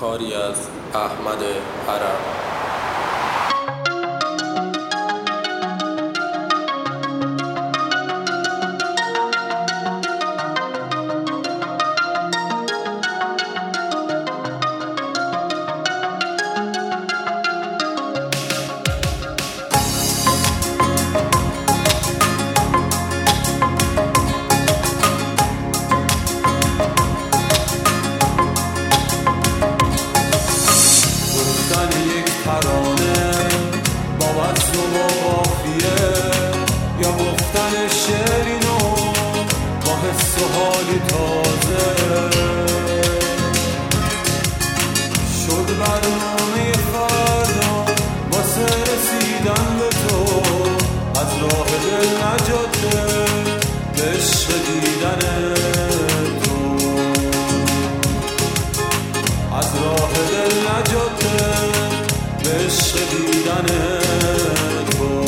کاری از احمد عرب. یا گفتن شعری نو با حس و حالی تازه شد برنامه فردا واسه رسیدن به تو، از راه دل نجاته به عشق دیدن تو، از راه دل نجاته به عشق دیدن تو.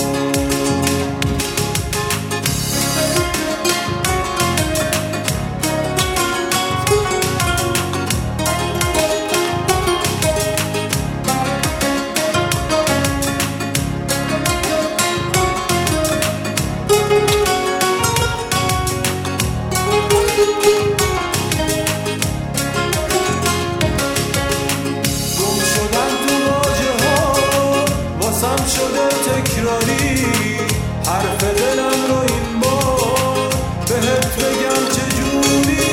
شده تکراری حرف دلم رو این بار بهت بگم چجوری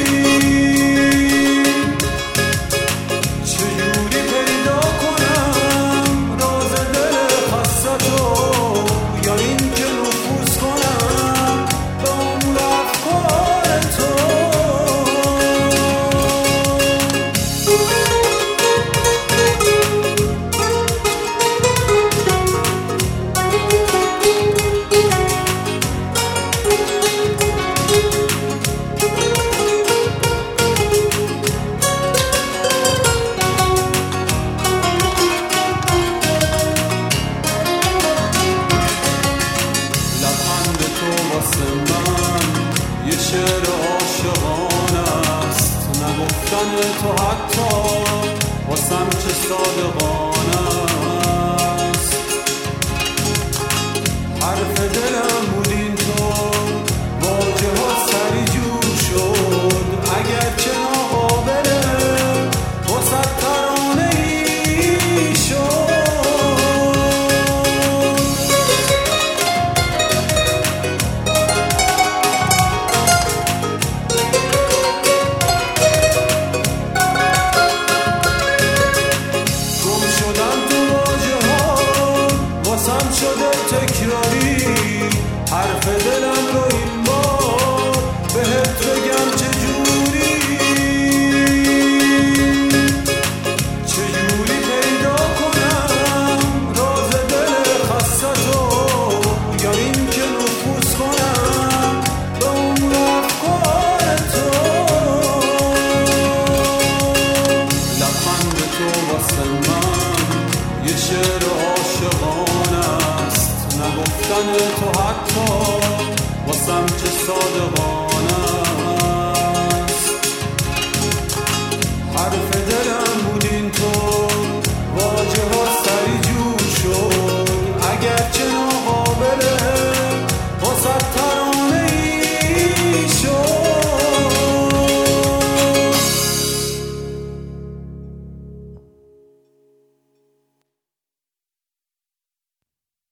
پیدا کنم راز دل خستتو، یا این که نفوذ کنم به اون افکار تو. یه شعر عاشقانه است، نگفتن تو حتی واسم چه صادقانه است. حرف دلم